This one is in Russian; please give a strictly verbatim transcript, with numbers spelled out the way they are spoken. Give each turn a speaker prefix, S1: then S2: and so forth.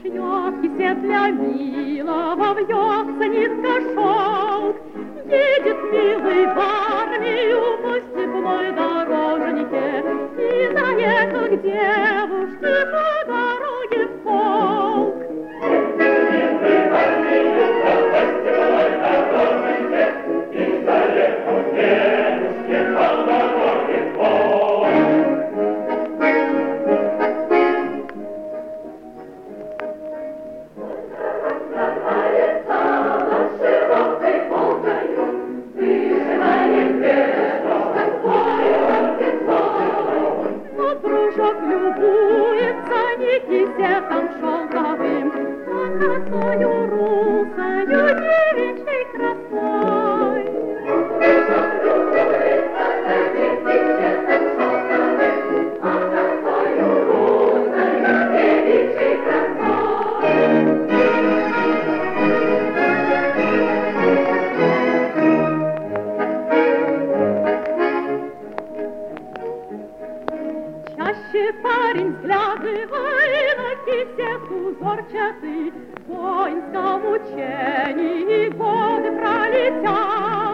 S1: шьёткися для милого, вьется нитка шелк. Едет милый в армию по степной дороженьке и заехал к девушке по дороге в полк. Едет милый в армию по степной дороженьке и заехал к девушке по дороге в полк. Дружок любуется, не кисетом шелковым, а красою русою девичьей красой. Дружок любуется, не кисетом шелковым, а красою русою девичьей красой. Чаще парень взглядывай на кисетку зорчатый, в воинском учении годы пролетят.